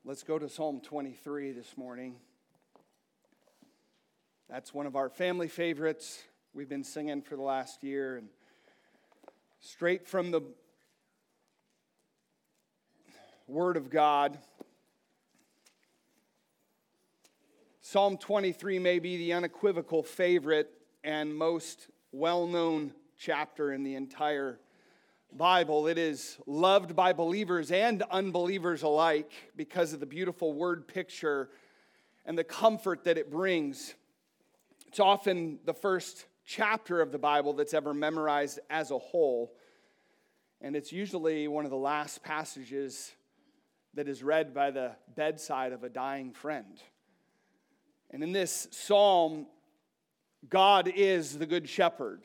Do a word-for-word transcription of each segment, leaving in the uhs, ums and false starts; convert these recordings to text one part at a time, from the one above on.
Let's go to Psalm twenty-three this morning. That's one of our family favorites. We've been singing for the last year, and straight from the Word of God. Psalm twenty-three may be the unequivocal favorite and most well-known chapter in the entire Bible. It is loved by believers and unbelievers alike because of the beautiful word picture and the comfort that it brings. It's often the first chapter of the Bible that's ever memorized as a whole, and it's usually one of the last passages that is read by the bedside of a dying friend. And in this psalm, God is the good shepherd,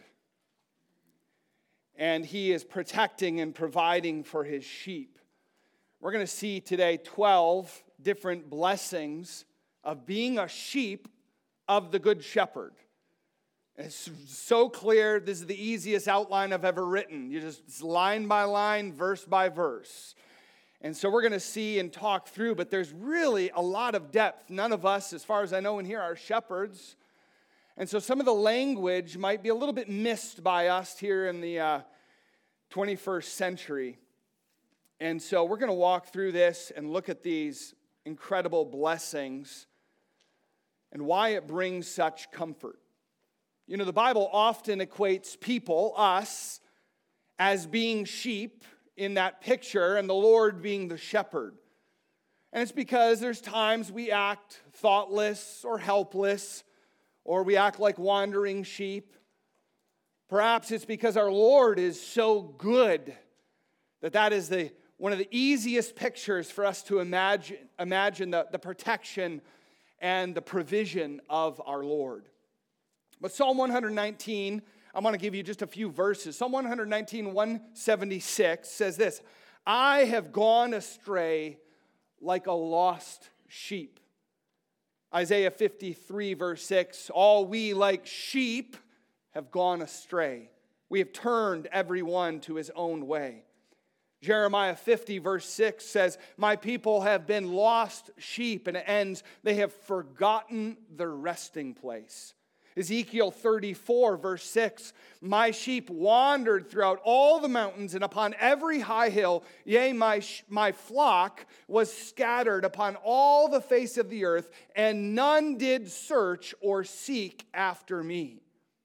and he is protecting and providing for his sheep. We're going to see today twelve different blessings of being a sheep of the good shepherd. It's so clear. This is the easiest outline I've ever written. You just it's line by line, verse by verse. And so we're going to see and talk through, but there's really a lot of depth. None of us, as far as I know in here, are shepherds. And so some of the language might be a little bit missed by us here in the uh, twenty-first century. And so we're going to walk through this and look at these incredible blessings and why it brings such comfort. You know, the Bible often equates people, us, as being sheep in that picture, and the Lord being the shepherd. And it's because there's times we act thoughtless or helpless, or we act like wandering sheep. Perhaps it's because our Lord is so good that that is the one of the easiest pictures for us to imagine, imagine the, the protection and the provision of our Lord. But Psalm one nineteen, I'm going to give you just a few verses. Psalm one nineteen, one seventy-six says this: I have gone astray like a lost sheep. Isaiah fifty-three, verse six, all we like sheep have gone astray. We have turned everyone to his own way. Jeremiah fifty, verse six says, my people have been lost sheep, and it ends, they have forgotten their resting place. Ezekiel thirty-four, verse six, my sheep wandered throughout all the mountains and upon every high hill. Yea, my, sh- my flock was scattered upon all the face of the earth, and none did search or seek after me.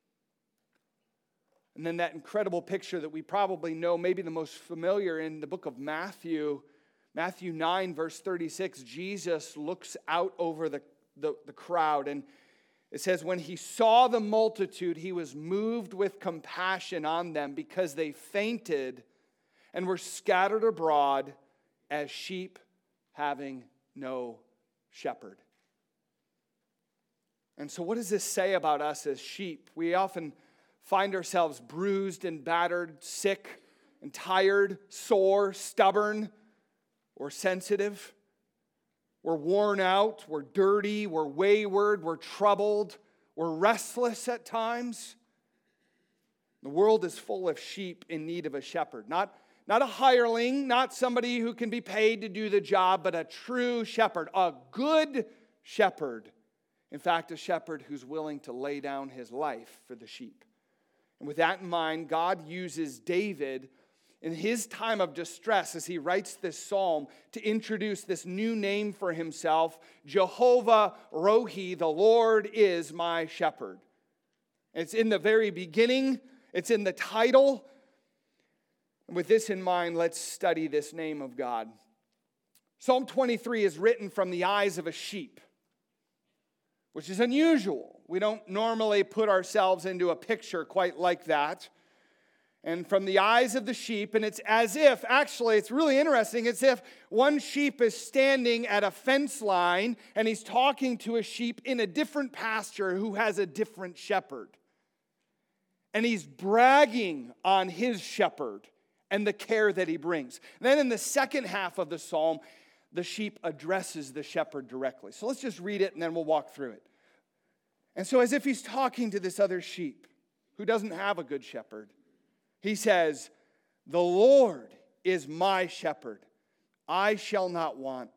And then that incredible picture that we probably know, maybe the most familiar in the book of Matthew, Matthew nine, verse thirty-six, Jesus looks out over the, the, the crowd, and it says, when he saw the multitude, he was moved with compassion on them because they fainted and were scattered abroad as sheep having no shepherd. And so what does this say about us as sheep? We often find ourselves bruised and battered, sick and tired, sore, stubborn, or sensitive. We're worn out, we're dirty, we're wayward, we're troubled, we're restless at times. The world is full of sheep in need of a shepherd. Not, not a hireling, not somebody who can be paid to do the job, but a true shepherd, a good shepherd. In fact, a shepherd who's willing to lay down his life for the sheep. And with that in mind, God uses David in his time of distress, as he writes this psalm, to introduce this new name for himself, Jehovah Rohi, the Lord is my shepherd. It's in the very beginning, it's in the title. And with this in mind, let's study this name of God. Psalm twenty-three is written from the eyes of a sheep, which is unusual. We don't normally put ourselves into a picture quite like that. And from the eyes of the sheep, and it's as if, actually, it's really interesting, it's if one sheep is standing at a fence line and he's talking to a sheep in a different pasture who has a different shepherd. And he's bragging on his shepherd and the care that he brings. And then in the second half of the psalm, the sheep addresses the shepherd directly. So let's just read it and then we'll walk through it. And so as if he's talking to this other sheep who doesn't have a good shepherd, he says, the Lord is my shepherd. I shall not want.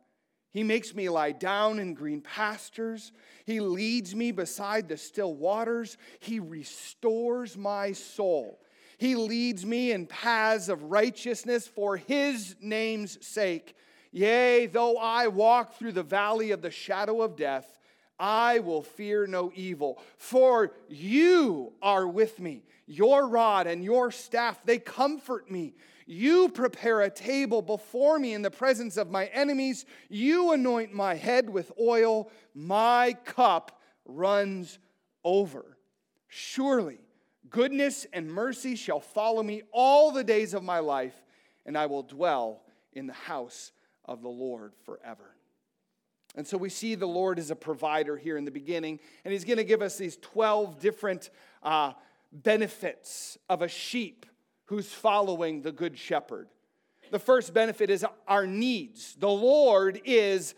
He makes me lie down in green pastures. He leads me beside the still waters. He restores my soul. He leads me in paths of righteousness for his name's sake. Yea, though I walk through the valley of the shadow of death, I will fear no evil. For you are with me. Your rod and your staff, they comfort me. You prepare a table before me in the presence of my enemies. You anoint my head with oil. My cup runs over. Surely goodness and mercy shall follow me all the days of my life, and I will dwell in the house of the Lord forever. And so we see the Lord as a provider here in the beginning, and he's going to give us these twelve different uh, benefits of a sheep who's following the good shepherd. The first benefit is our needs. The Lord is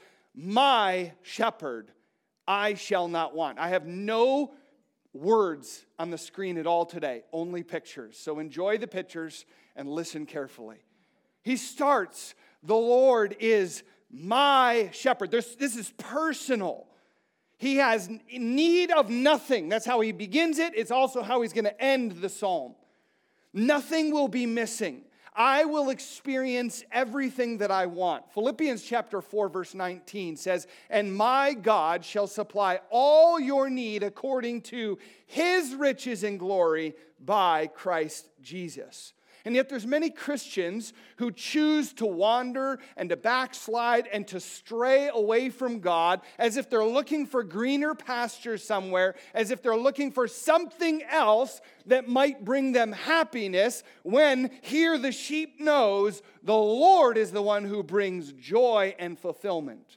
my shepherd. I shall not want. I have no words on the screen at all today, only pictures. So enjoy the pictures and listen carefully. He starts, the Lord is my shepherd. There's, this is personal. He has need of nothing. That's how he begins it. It's also how he's going to end the psalm. Nothing will be missing. I will experience everything that I want. Philippians chapter four, verse nineteen says, and my God shall supply all your need according to his riches and glory by Christ Jesus. And yet there's many Christians who choose to wander and to backslide and to stray away from God as if they're looking for greener pastures somewhere, as if they're looking for something else that might bring them happiness, when here the sheep knows the Lord is the one who brings joy and fulfillment.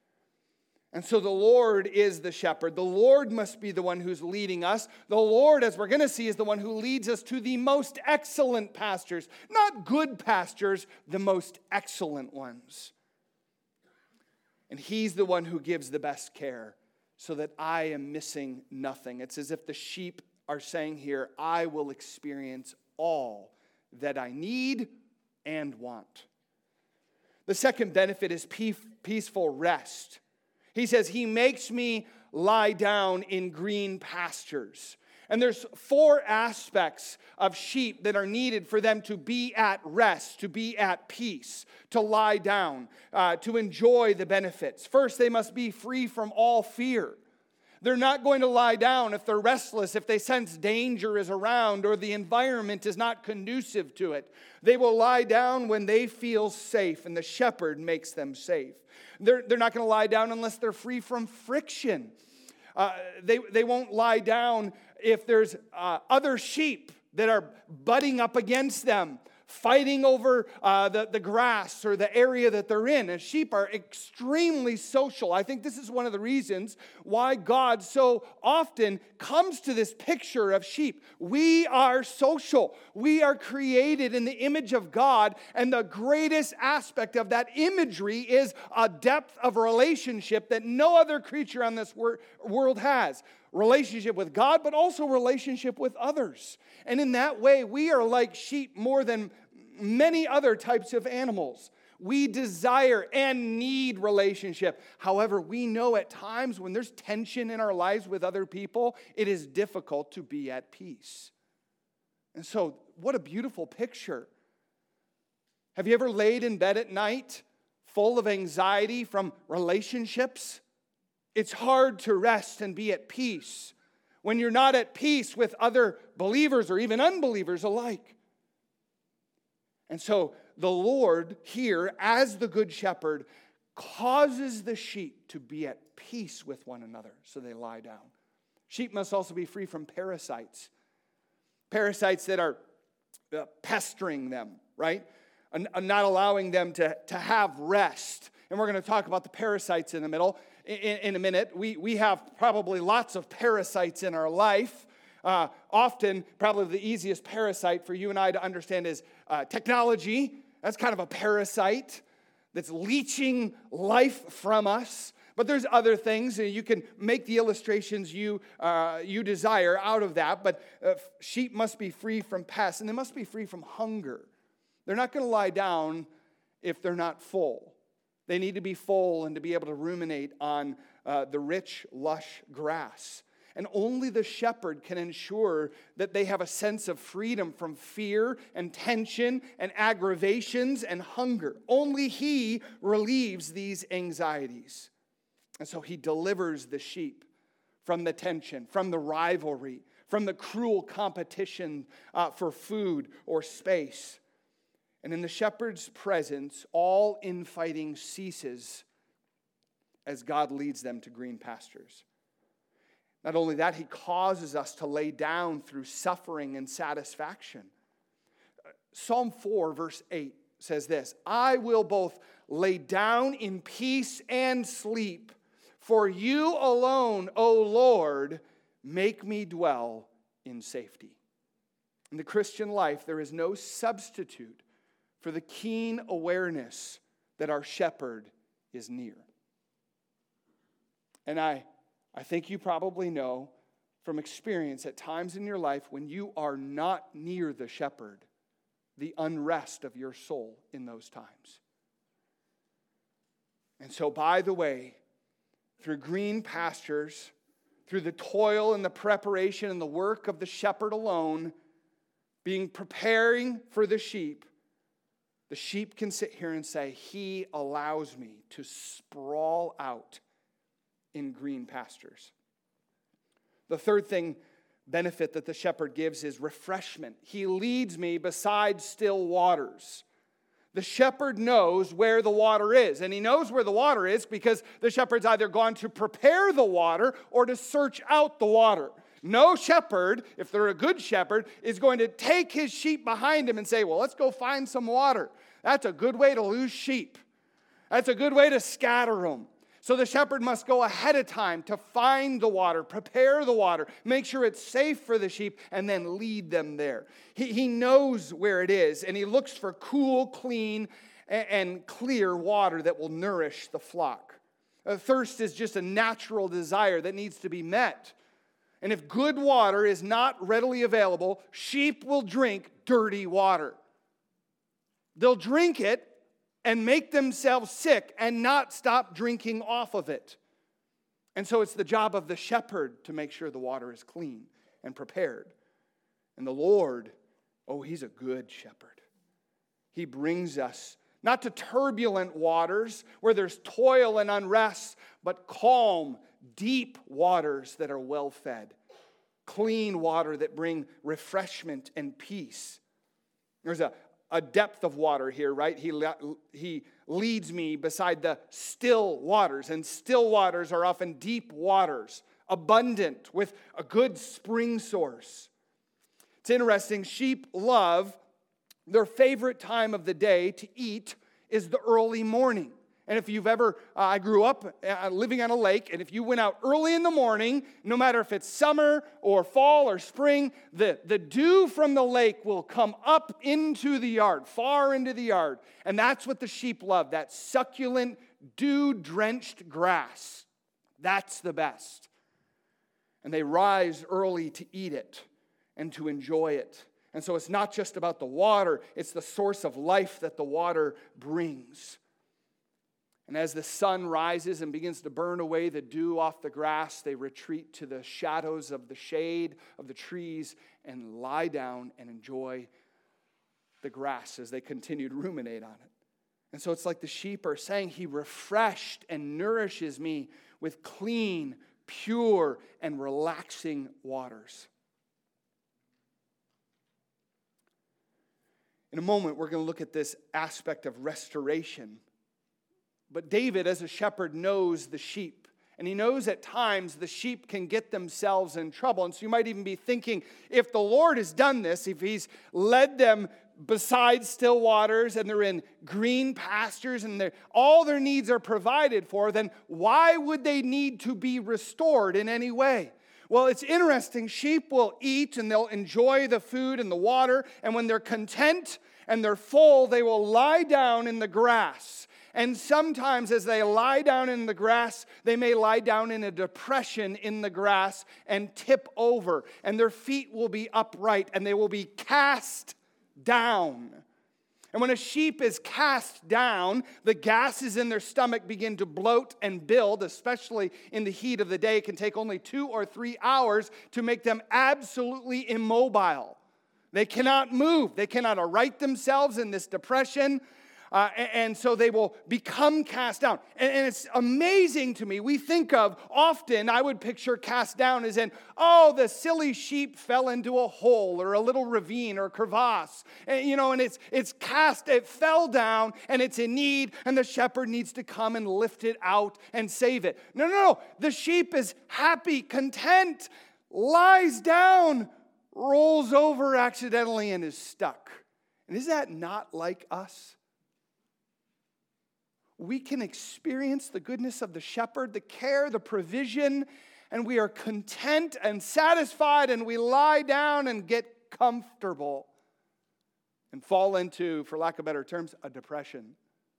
And so the Lord is the shepherd. The Lord must be the one who's leading us. The Lord, as we're going to see, is the one who leads us to the most excellent pastures. Not good pastures, the most excellent ones. And he's the one who gives the best care so that I am missing nothing. It's as if the sheep are saying here, I will experience all that I need and want. The second benefit is peaceful rest. He says, he makes me lie down in green pastures. And there's four aspects of sheep that are needed for them to be at rest, to be at peace, to lie down, uh, to enjoy the benefits. First, they must be free from all fear. They're not going to lie down if they're restless, if they sense danger is around or the environment is not conducive to it. They will lie down when they feel safe, and the shepherd makes them safe. They're, they're not going to lie down unless they're free from friction. Uh, they, they won't lie down if there's uh, other sheep that are butting up against them, fighting over uh, the, the grass or the area that they're in. And sheep are extremely social. I think this is one of the reasons why God so often comes to this picture of sheep. We are social. We are created in the image of God, and the greatest aspect of that imagery is a depth of relationship that no other creature on this wor- world has. Relationship with God, but also relationship with others. And in that way, we are like sheep more than many other types of animals. We desire and need relationship. However, we know at times when there's tension in our lives with other people, it is difficult to be at peace. And so, what a beautiful picture. Have you ever laid in bed at night full of anxiety from relationships? It's hard to rest and be at peace when you're not at peace with other believers or even unbelievers alike. And so the Lord here, as the good shepherd, causes the sheep to be at peace with one another, so they lie down. Sheep must also be free from parasites. Parasites that are uh, pestering them, right? And, and not allowing them to, to have rest. And we're going to talk about the parasites in the middle. In, in a minute. We, we have probably lots of parasites in our life. Uh, often, probably the easiest parasite for you and I to understand is uh, technology. That's kind of a parasite that's leeching life from us. But there's other things, and you can make the illustrations you uh, you desire out of that. But uh, sheep must be free from pests, and they must be free from hunger. They're not going to lie down if they're not full. They need to be full and to be able to ruminate on uh, the rich, lush grass. And only the shepherd can ensure that they have a sense of freedom from fear and tension and aggravations and hunger. Only he relieves these anxieties. And so he delivers the sheep from the tension, from the rivalry, from the cruel competition uh, for food or space. And in the shepherd's presence, all infighting ceases as God leads them to green pastures. Not only that, he causes us to lay down through suffering and satisfaction. Psalm four, verse eight says this, I will both lay down in peace and sleep, for you alone, O Lord, make me dwell in safety. In the Christian life, there is no substitute for the keen awareness that our shepherd is near. And I I think you probably know from experience at times in your life when you are not near the shepherd, the unrest of your soul in those times. And so, by the way, through green pastures, through the toil and the preparation and the work of the shepherd alone, being preparing for the sheep, the sheep can sit here and say, he allows me to sprawl out in green pastures. The third thing, benefit that the shepherd gives is refreshment. He leads me beside still waters. The shepherd knows where the water is, and he knows where the water is because the shepherd's either gone to prepare the water or to search out the water. No shepherd, if they're a good shepherd, is going to take his sheep behind him and say, well, let's go find some water. That's a good way to lose sheep. That's a good way to scatter them. So the shepherd must go ahead of time to find the water, prepare the water, make sure it's safe for the sheep, and then lead them there. He, he knows where it is, and he looks for cool, clean, and, and clear water that will nourish the flock. Uh, thirst is just a natural desire that needs to be met. And if good water is not readily available, sheep will drink dirty water. They'll drink it and make themselves sick and not stop drinking off of it. And so it's the job of the shepherd to make sure the water is clean and prepared. And the Lord, oh, he's a good shepherd. He brings us not to turbulent waters where there's toil and unrest, but calm, deep waters that are well fed. Clean water that bring refreshment and peace. There's a A depth of water here, right? He, he leads me beside the still waters. And still waters are often deep waters, abundant with a good spring source. It's interesting, sheep love, their favorite time of the day to eat is the early morning. And if you've ever, uh, I grew up uh, living on a lake, and if you went out early in the morning, no matter if it's summer or fall or spring, the, the dew from the lake will come up into the yard, far into the yard. And that's what the sheep love, that succulent, dew-drenched grass. That's the best. And they rise early to eat it and to enjoy it. And so it's not just about the water, it's the source of life that the water brings. And as the sun rises and begins to burn away the dew off the grass, they retreat to the shadows of the shade of the trees and lie down and enjoy the grass as they continue to ruminate on it. And so it's like the sheep are saying, he refreshed and nourishes me with clean, pure, and relaxing waters. In a moment, we're going to look at this aspect of restoration. But David, as a shepherd, knows the sheep. And he knows at times the sheep can get themselves in trouble. And so you might even be thinking, if the Lord has done this, if he's led them beside still waters and they're in green pastures and all their needs are provided for, then why would they need to be restored in any way? Well, it's interesting. Sheep will eat and they'll enjoy the food and the water. And when they're content and they're full, they will lie down in the grass. And sometimes as they lie down in the grass, they may lie down in a depression in the grass and tip over. And their feet will be upright and they will be cast down. And when a sheep is cast down, the gases in their stomach begin to bloat and build, especially in the heat of the day. It can take only two or three hours to make them absolutely immobile. They cannot move. They cannot right themselves in this depression. Uh, and, and so they will become cast down. And, and it's amazing to me. We think of, often I would picture cast down as in, oh, the silly sheep fell into a hole or a little ravine or crevasse. And, you know, and it's it's cast, it fell down and it's in need and the shepherd needs to come and lift it out and save it. No, no, no. The sheep is happy, content, lies down, rolls over accidentally and is stuck. And is that not like us? We can experience the goodness of the shepherd, the care, the provision, and we are content and satisfied, and we lie down and get comfortable and fall into, for lack of better terms, a depression.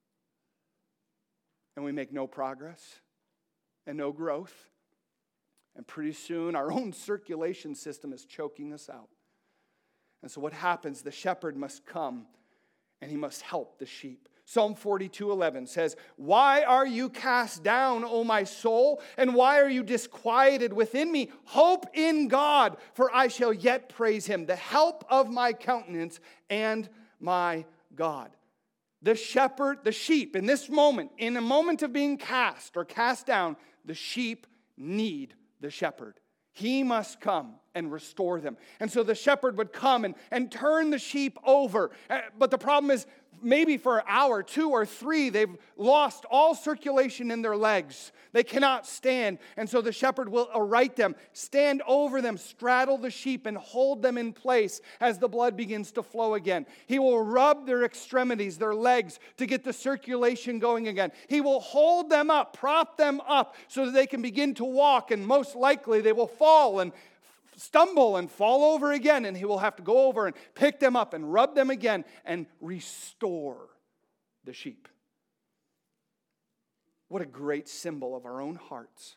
And we make no progress and no growth. And pretty soon, our own circulation system is choking us out. And so what happens? The shepherd must come, and he must help the sheep. Psalm forty-two eleven says, "Why are you cast down, O my soul? And why are you disquieted within me? Hope in God, for I shall yet praise him, the help of my countenance and my God." The shepherd, the sheep, in this moment, in a moment of being cast or cast down, the sheep need the shepherd. He must come and restore them. And so the shepherd would come and, and turn the sheep over. But the problem is, maybe for an hour, two or three, they've lost all circulation in their legs. They cannot stand. And so the shepherd will aright them, stand over them, straddle the sheep, and hold them in place as the blood begins to flow again. He will rub their extremities, their legs, to get the circulation going again. He will hold them up, prop them up, so that they can begin to walk, and most likely they will fall and stumble and fall over again, and he will have to go over and pick them up and rub them again and restore the sheep. What a great symbol of our own hearts.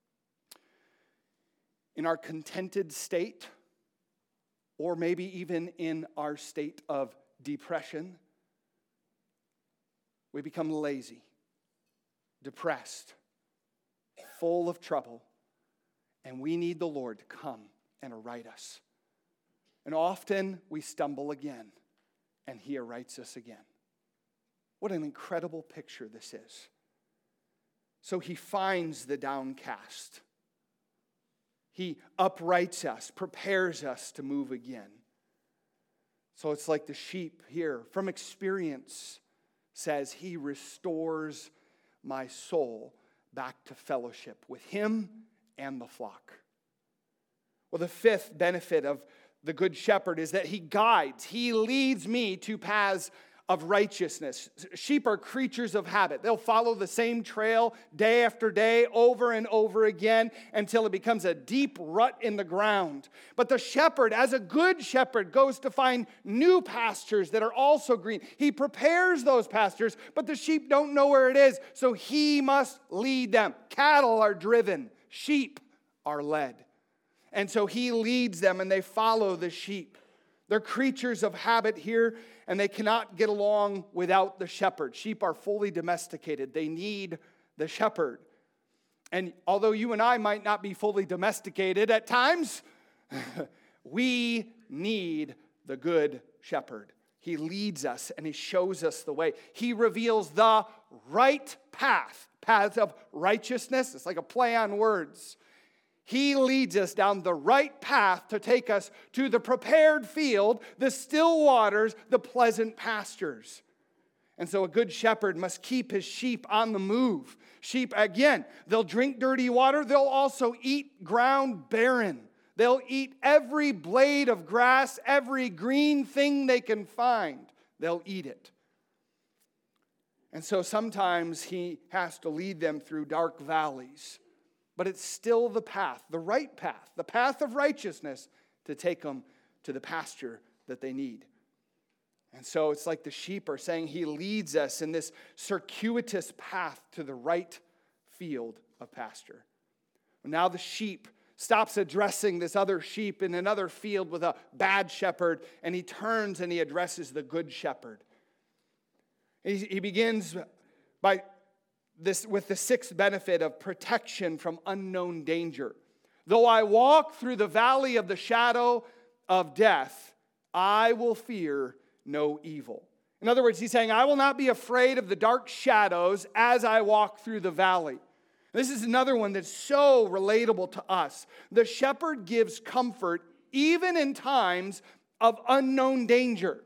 In our contented state, or maybe even in our state of depression, we become lazy, depressed, full of trouble, and we need the Lord to come and aright us. And often we stumble again, and he arights us again. What an incredible picture this is. So he finds the downcast. He uprights us, prepares us to move again. So it's like the sheep here, from experience, says, he restores my soul back to fellowship with him and the flock. Well, the fifth benefit of the Good Shepherd is that he guides. He leads me to paths of righteousness. Sheep are creatures of habit. They'll follow the same trail day after day, over and over again, until it becomes a deep rut in the ground. But the shepherd, as a good shepherd, goes to find new pastures that are also green. He prepares those pastures, but the sheep don't know where it is, so he must lead them. Cattle are driven. Sheep are led. And so he leads them, and they follow the sheep. They're creatures of habit here, and they cannot get along without the shepherd. Sheep are fully domesticated. They need the shepherd. And although you and I might not be fully domesticated at times, we need the good shepherd. He leads us, and he shows us the way. He reveals the right path, paths of righteousness. It's like a play on words. He leads us down the right path to take us to the prepared field, the still waters, the pleasant pastures. And so a good shepherd must keep his sheep on the move. Sheep, again, they'll drink dirty water. They'll also eat ground barren. They'll eat every blade of grass, every green thing they can find. They'll eat it. And so sometimes he has to lead them through dark valleys. But it's still the path, the right path, the path of righteousness to take them to the pasture that they need. And so it's like the sheep are saying he leads us in this circuitous path to the right field of pasture. Now the sheep stops addressing this other sheep in another field with a bad shepherd, and he turns and he addresses the good shepherd. He, he begins by this with the sixth benefit of protection from unknown danger. Though I walk through the valley of the shadow of death, I will fear no evil. In other words, he's saying, I will not be afraid of the dark shadows as I walk through the valley. This is another one that's so relatable to us. The shepherd gives comfort even in times of unknown danger.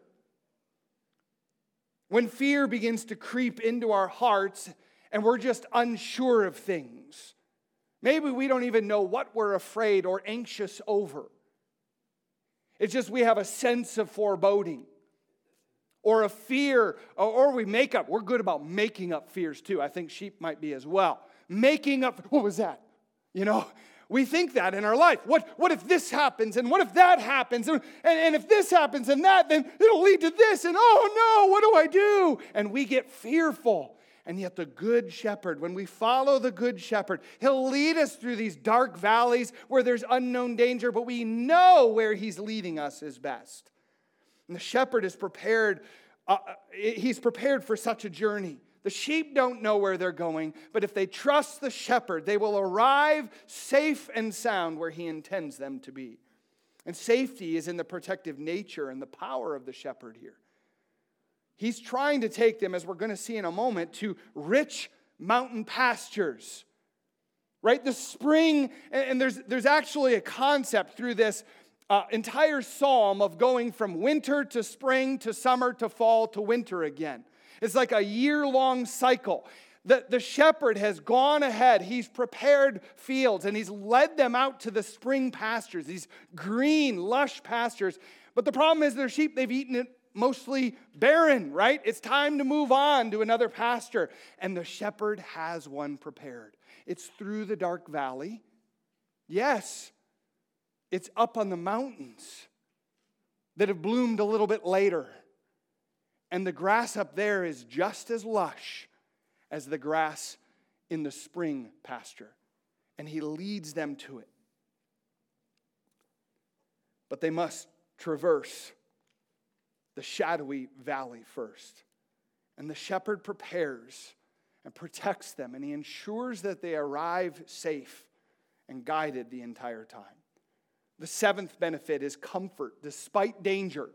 When fear begins to creep into our hearts and we're just unsure of things. Maybe we don't even know what we're afraid or anxious over. It's just we have a sense of foreboding or a fear, or we make up. We're good about making up fears too. I think sheep might be as well. Making up, what was that? You know, we think that in our life. What, what if this happens and what if that happens? And, and, and if this happens and that, then it'll lead to this. And oh no, what do I do? And we get fearful. And yet the good shepherd, when we follow the good shepherd, he'll lead us through these dark valleys where there's unknown danger, but we know where he's leading us is best. And the shepherd is prepared, uh, he's prepared for such a journey. The sheep don't know where they're going, but if they trust the shepherd, they will arrive safe and sound where he intends them to be. And safety is in the protective nature and the power of the shepherd here. He's trying to take them, as we're going to see in a moment, to rich mountain pastures. Right? The spring, and there's, there's actually a concept through this uh, entire psalm of going from winter to spring to summer to fall to winter again. It's like a year-long cycle. The, the shepherd has gone ahead. He's prepared fields, and he's led them out to the spring pastures, these green, lush pastures. But the problem is their sheep, they've eaten it mostly barren, right? It's time to move on to another pasture. And the shepherd has one prepared. It's through the dark valley. Yes, it's up on the mountains that have bloomed a little bit later. And the grass up there is just as lush as the grass in the spring pasture. And he leads them to it. But they must traverse the shadowy valley first. And the shepherd prepares and protects them, and he ensures that they arrive safe and guided the entire time. The seventh benefit is comfort despite danger.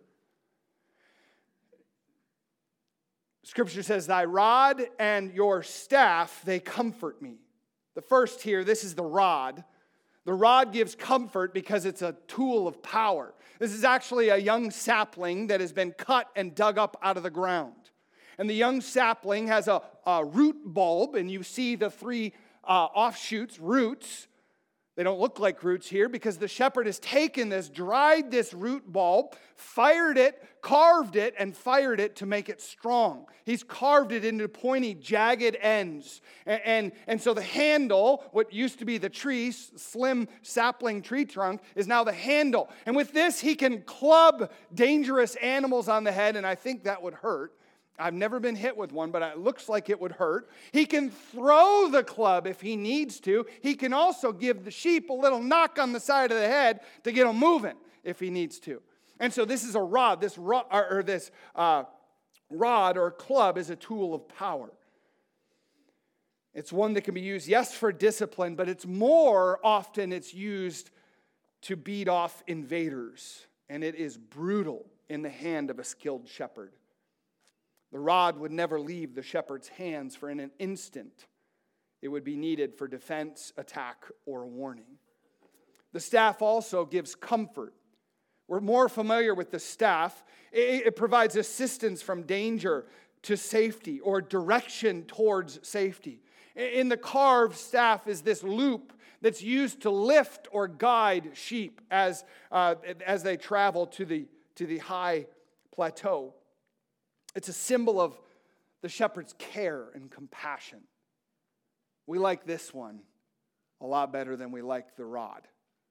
Scripture says, thy rod and your staff, they comfort me. The first here, this is the rod. The rod gives comfort because it's a tool of power. This is actually a young sapling that has been cut and dug up out of the ground. And the young sapling has a, a root bulb, and you see the three uh, offshoots, roots. They don't look like roots here because the shepherd has taken this, dried this root bulb, fired it, carved it, and fired it to make it strong. He's carved it into pointy, jagged ends. And, and, and so the handle, what used to be the tree, slim sapling tree trunk, is now the handle. And with this, he can club dangerous animals on the head, and I think that would hurt. I've never been hit with one, but it looks like it would hurt. He can throw the club if he needs to. He can also give the sheep a little knock on the side of the head to get them moving if he needs to. And so this is a rod. This rod or, or this uh, rod or club is a tool of power. It's one that can be used, yes, for discipline, but it's more often it's used to beat off invaders. And it is brutal in the hand of a skilled shepherd. The rod would never leave the shepherd's hands for an instant. It would be needed for defense, attack, or warning. The staff also gives comfort. We're more familiar with the staff. It provides assistance from danger to safety or direction towards safety. In the carved staff is this loop that's used to lift or guide sheep as, uh, as they travel to the, to the high plateau. It's a symbol of the shepherd's care and compassion. We like this one a lot better than we like the rod.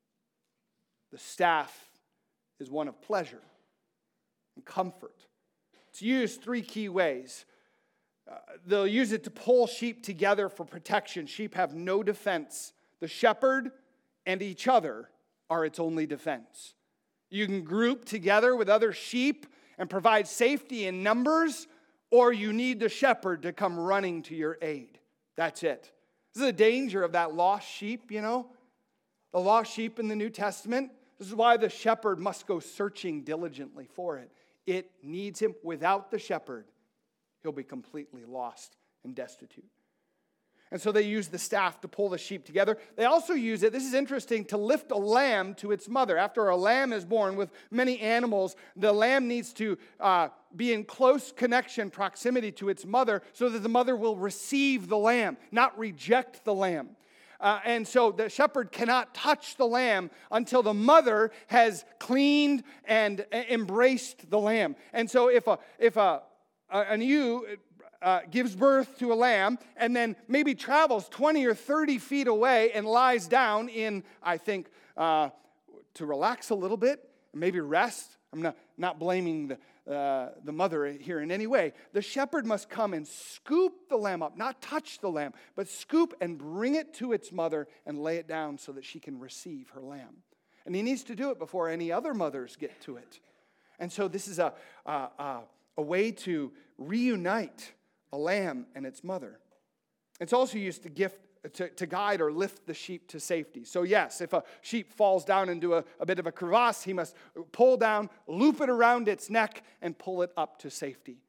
The staff is one of pleasure and comfort. It's used three key ways. Uh, they'll use it to pull sheep together for protection. Sheep have no defense. The shepherd and each other are its only defense. You can group together with other sheep and provide safety in numbers, or you need the shepherd to come running to your aid. That's it. This is the danger of that lost sheep, you know, the lost sheep in the New Testament. This is why the shepherd must go searching diligently for it. It needs him. Without the shepherd, he'll be completely lost and destitute. And so they use the staff to pull the sheep together. They also use it, this is interesting, to lift a lamb to its mother. After a lamb is born with many animals, the lamb needs to uh, be in close connection, proximity to its mother, so that the mother will receive the lamb, not reject the lamb. Uh, and so the shepherd cannot touch the lamb until the mother has cleaned and uh, embraced the lamb. And so if a if a, a an ewe uh, gives birth to a lamb and then maybe travels twenty or thirty feet away and lies down in, I think, uh, to relax a little bit, maybe rest. I'm not not blaming the. Uh, the mother here in any way. The shepherd must come and scoop the lamb up, not touch the lamb, but scoop and bring it to its mother and lay it down so that she can receive her lamb. And he needs to do it before any other mothers get to it. And so this is a, a, a, a way to reunite a lamb and its mother. It's also used to gift To, to guide or lift the sheep to safety. So yes, if a sheep falls down into a, a bit of a crevasse, he must pull down, loop it around its neck, and pull it up to safety.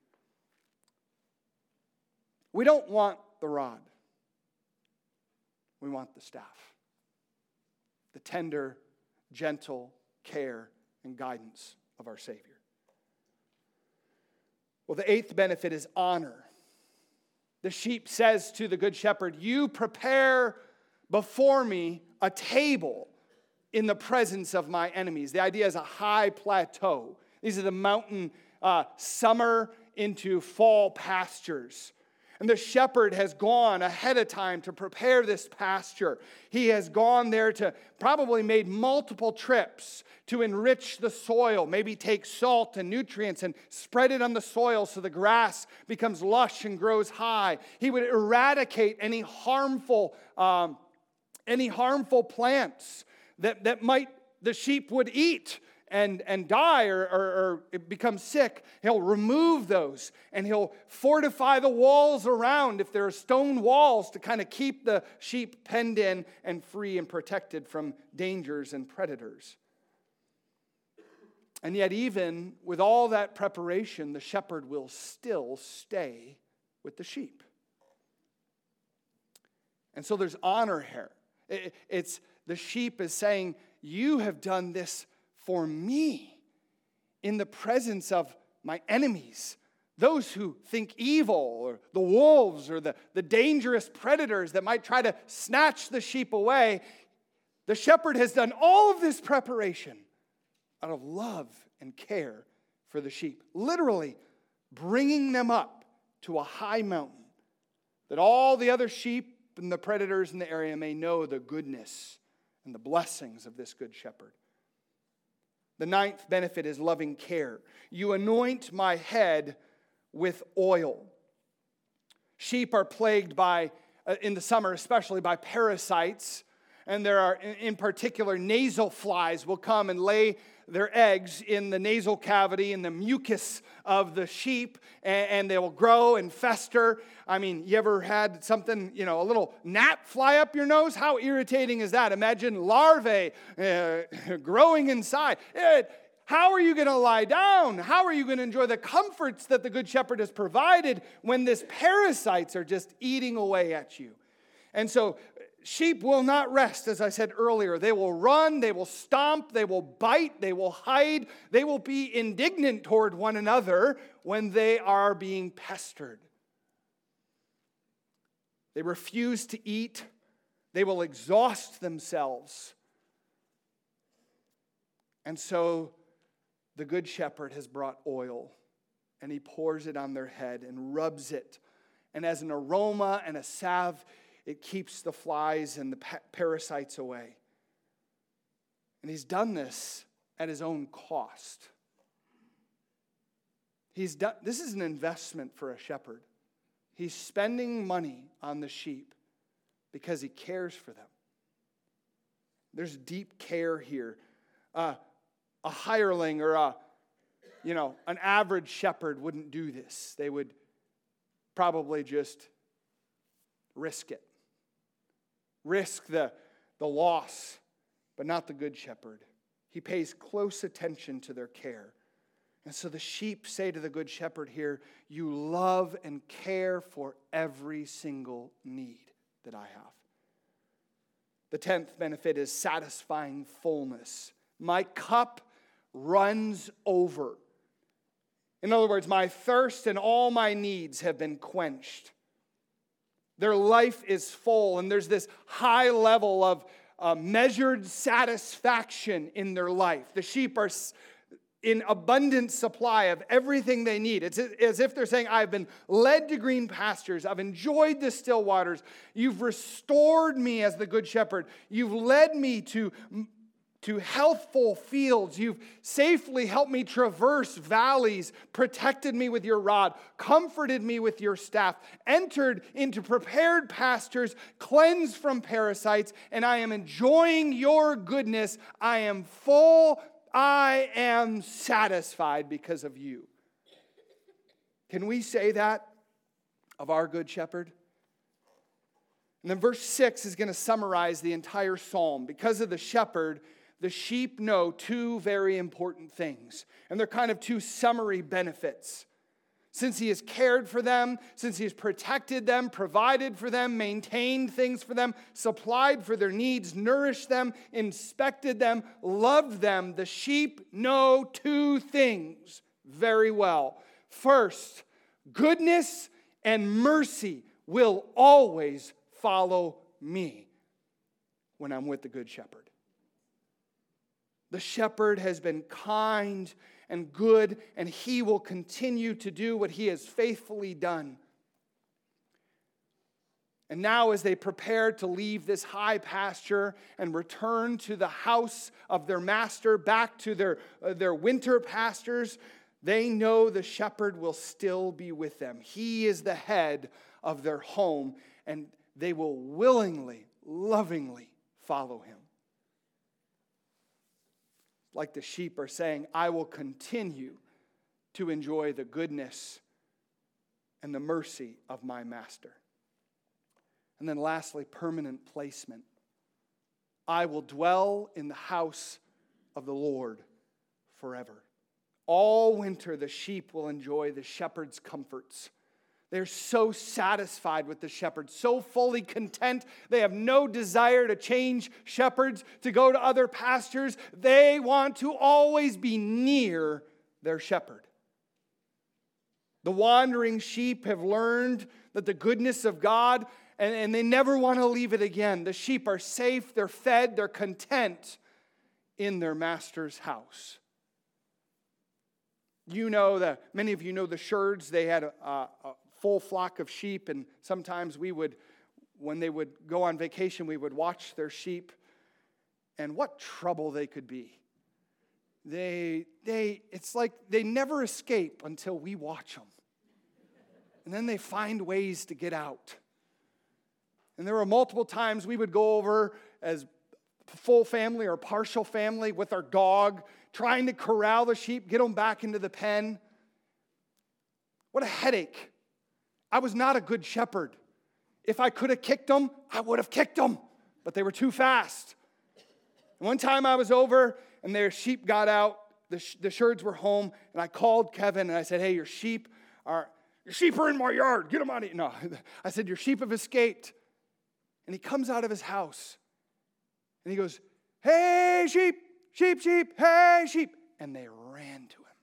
We don't want the rod. We want the staff. The tender, gentle care and guidance of our Savior. Well, the eighth benefit is honor. The sheep says to the good shepherd, "You prepare before me a table in the presence of my enemies." The idea is a high plateau. These are the mountain uh, summer into fall pastures. And the shepherd has gone ahead of time to prepare this pasture. He has gone there to probably made multiple trips to enrich the soil, maybe take salt and nutrients and spread it on the soil so the grass becomes lush and grows high. He would eradicate any harmful, um, any harmful plants that, that might the sheep would eat and, and die or, or, or become sick. He'll remove those and he'll fortify the walls around if there are stone walls to kind of keep the sheep penned in and free and protected from dangers and predators. And yet even with all that preparation, the shepherd will still stay with the sheep. And so there's honor here. It's the sheep is saying, "You have done this for me in the presence of my enemies, those who think evil, or the wolves, or the, the dangerous predators that might try to snatch the sheep away." The shepherd has done all of this preparation out of love and care for the sheep, literally bringing them up to a high mountain that all the other sheep and the predators in the area may know the goodness and the blessings of this good shepherd. The ninth benefit is loving care. "You anoint my head with oil." Sheep are plagued by, uh, in the summer especially, by parasites. And there are, in particular, nasal flies will come and lay their eggs in the nasal cavity and the mucus of the sheep, and, and they will grow and fester. I mean, you ever had something, you know, a little gnat fly up your nose? How irritating is that? Imagine larvae uh, growing inside. It, how are you going to lie down? How are you going to enjoy the comforts that the Good Shepherd has provided when these parasites are just eating away at you? And so sheep will not rest, as I said earlier. They will run, they will stomp, they will bite, they will hide. They will be indignant toward one another when they are being pestered. They refuse to eat. They will exhaust themselves. And so the Good Shepherd has brought oil, and he pours it on their head and rubs it. And as an aroma and a salve, it keeps the flies and the parasites away. And he's done this at his own cost. He's done, this is an investment for a shepherd. He's spending money on the sheep because he cares for them. There's deep care here. Uh, a hireling or a, you know, an average shepherd wouldn't do this. They would probably just risk it. Risk the, the loss, but not the good shepherd. He pays close attention to their care. And so the sheep say to the good shepherd here, you love and care for every single need that I have. The tenth benefit is satisfying fullness. My cup runs over. In other words, my thirst and all my needs have been quenched. Their life is full, and there's this high level of uh, measured satisfaction in their life. The sheep are in abundant supply of everything they need. It's as if they're saying, I've been led to green pastures. I've enjoyed the still waters. You've restored me as the good shepherd. You've led me to, to healthful fields. You've safely helped me traverse valleys, protected me with your rod, comforted me with your staff, entered into prepared pastures, cleansed from parasites, and I am enjoying your goodness. I am full. I am satisfied because of you. Can we say that of our good shepherd? And then verse six is going to summarize the entire psalm. Because of the shepherd, the sheep know two very important things. And they're kind of two summary benefits. Since he has cared for them, since he has protected them, provided for them, maintained things for them, supplied for their needs, nourished them, inspected them, loved them, the sheep know two things very well. First, goodness and mercy will always follow me when I'm with the good shepherd. The shepherd has been kind and good, and he will continue to do what he has faithfully done. And now as they prepare to leave this high pasture and return to the house of their master, back to their, uh, their winter pastures, they know the shepherd will still be with them. He is the head of their home, and they will willingly, lovingly follow him. Like the sheep are saying, I will continue to enjoy the goodness and the mercy of my master. And then lastly, permanent placement. I will dwell in the house of the Lord forever. All winter the sheep will enjoy the shepherd's comforts. They're so satisfied with the shepherd, so fully content. They have no desire to change shepherds, to go to other pastures. They want to always be near their shepherd. The wandering sheep have learned that the goodness of God, and, and they never want to leave it again. The sheep are safe, they're fed, they're content in their master's house. You know that many of you know the Sherds. They had a, a, a full flock of sheep, and sometimes we would, when they would go on vacation, we would watch their sheep, and what trouble they could be. They, they, it's like they never escape until we watch them. And then they find ways to get out. And there were multiple times we would go over as full family or partial family with our dog, trying to corral the sheep, get them back into the pen. What a headache. I was not a good shepherd. If I could have kicked them, I would have kicked them, but they were too fast. And one time I was over, and their sheep got out. The, sh- the Sherds were home, and I called Kevin, and I said, hey, your sheep are, your sheep are in my yard. Get them out of here. No, I said, your sheep have escaped. And he comes out of his house, and he goes, hey, sheep, sheep, sheep, hey, sheep. And they ran to him.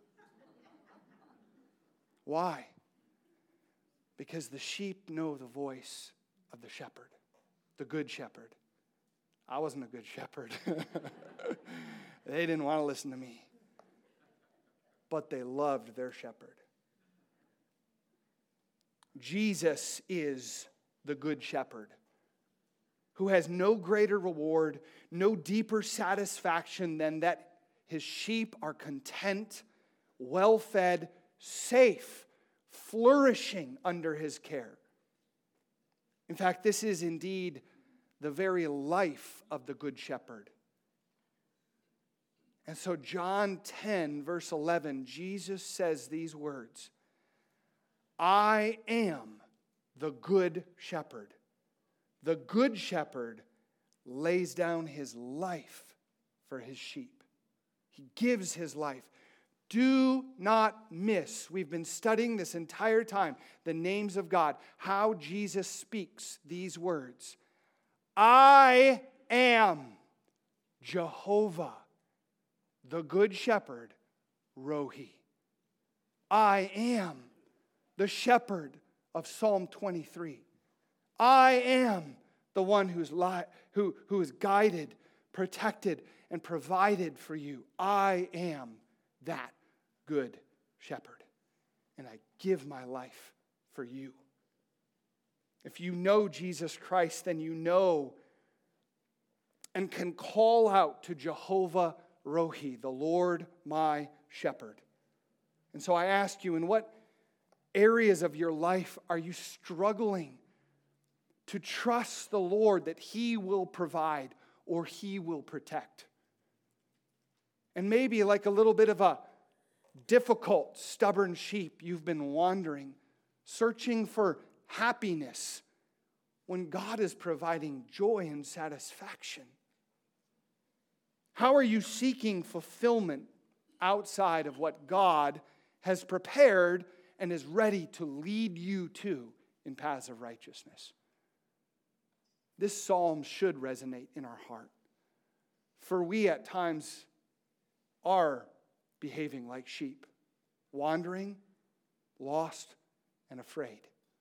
Why? Because the sheep know the voice of the shepherd, the good shepherd. I wasn't a good shepherd. They didn't want to listen to me. But they loved their shepherd. Jesus is the good shepherd, who has no greater reward, no deeper satisfaction than that his sheep are content, well-fed, safe, flourishing under his care. In fact, this is indeed the very life of the Good Shepherd. And so John ten, verse eleven, Jesus says these words, I am the good shepherd. The good shepherd lays down his life for his sheep. He gives his life. Do not miss, we've been studying this entire time, the names of God, how Jesus speaks these words. I am Jehovah, the good shepherd, Rohi. I am the shepherd of Psalm twenty-three. I am the one who's li- who, who is guided, protected, and provided for you. I am that good shepherd. And I give my life for you. If you know Jesus Christ, then you know and can call out to Jehovah Rohi, the Lord my shepherd. And so I ask you, in what areas of your life are you struggling to trust the Lord that He will provide or He will protect? And maybe like a little bit of a difficult, stubborn sheep, you've been wandering, searching for happiness when God is providing joy and satisfaction. How are you seeking fulfillment outside of what God has prepared and is ready to lead you to in paths of righteousness? This psalm should resonate in our heart. For we at times are behaving like sheep, wandering, lost, and afraid.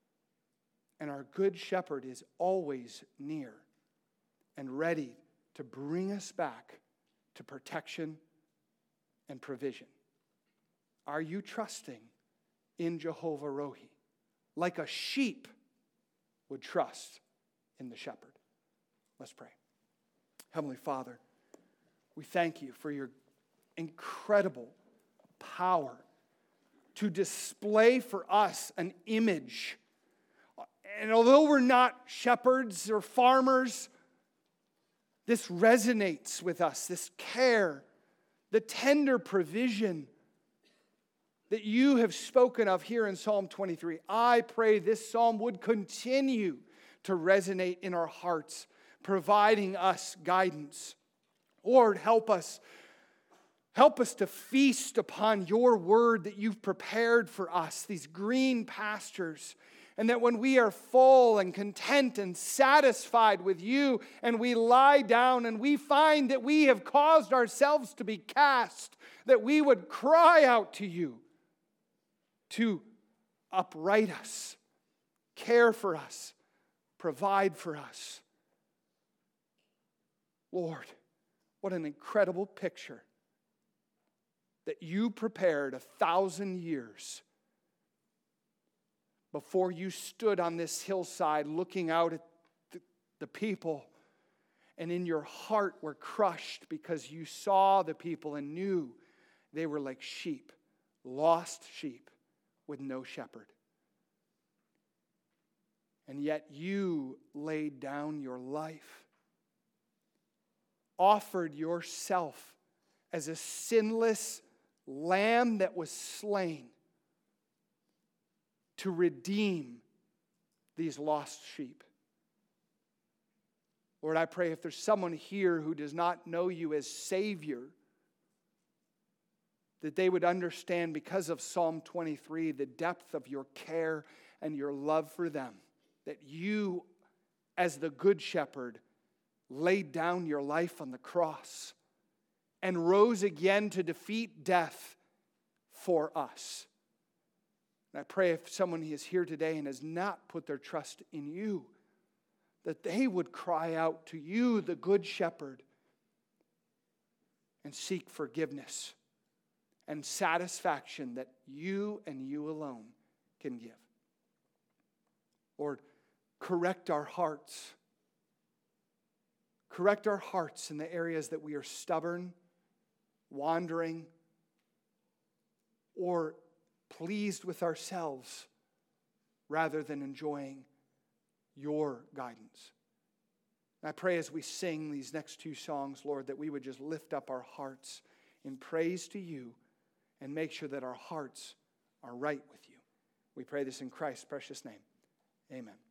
And our good shepherd is always near and ready to bring us back to protection and provision. Are you trusting in Jehovah Rohi like a sheep would trust in the shepherd? Let's pray. Heavenly Father, we thank you for your incredible power to display for us an image. And although we're not shepherds or farmers, this resonates with us, this care, the tender provision that you have spoken of here in Psalm twenty-three. I pray this psalm would continue to resonate in our hearts, providing us guidance. Lord, help us. Help us to feast upon your word that you've prepared for us, these green pastures. And that when we are full and content and satisfied with you, and we lie down and we find that we have caused ourselves to be cast, that we would cry out to you to upright us, care for us, provide for us. Lord, what an incredible picture that you prepared a thousand years before you stood on this hillside looking out at the, the people, and in your heart were crushed because you saw the people and knew they were like sheep, lost sheep with no shepherd. And yet you laid down your life, offered yourself as a sinless lamb that was slain to redeem these lost sheep. Lord, I pray if there's someone here who does not know you as Savior, that they would understand because of Psalm twenty-three the depth of your care and your love for them. That you, as the Good Shepherd, laid down your life on the cross and rose again to defeat death for us. And I pray if someone is here today and has not put their trust in you, that they would cry out to you, the Good Shepherd, and seek forgiveness and satisfaction that you and you alone can give. Lord, correct our hearts. Correct our hearts in the areas that we are stubborn, wandering, or pleased with ourselves rather than enjoying your guidance. And I pray as we sing these next two songs, Lord, that we would just lift up our hearts in praise to you and make sure that our hearts are right with you. We pray this in Christ's precious name. Amen.